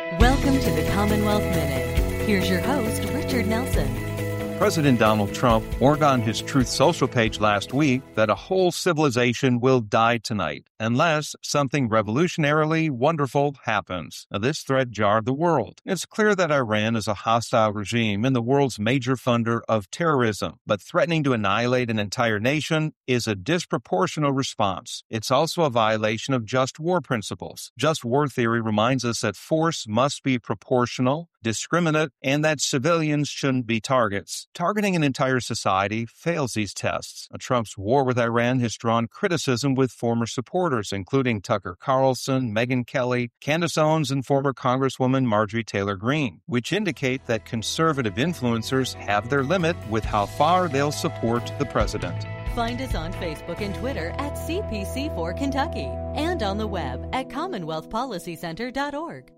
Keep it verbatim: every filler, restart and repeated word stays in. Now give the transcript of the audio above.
Welcome to the Commonwealth Minute. Here's your host, Richard Nelson. President Donald Trump warned on his Truth Social page last week that a whole civilization will die tonight unless something revolutionarily wonderful happens. Now, this threat jarred the world. It's clear that Iran is a hostile regime and the world's major funder of terrorism, but threatening to annihilate an entire nation is a disproportionate response. It's also a violation of just war principles. Just war theory reminds us that force must be proportional, discriminate, and that civilians shouldn't be targets. Targeting an entire society fails these tests. Trump's war with Iran has drawn criticism with former supporters, including Tucker Carlson, Megyn Kelly, Candace Owens, and former Congresswoman Marjorie Taylor Greene, which indicate that conservative influencers have their limit with how far they'll support the president. Find us on Facebook and Twitter at C P C four Kentucky and on the web at commonwealth policy center dot org.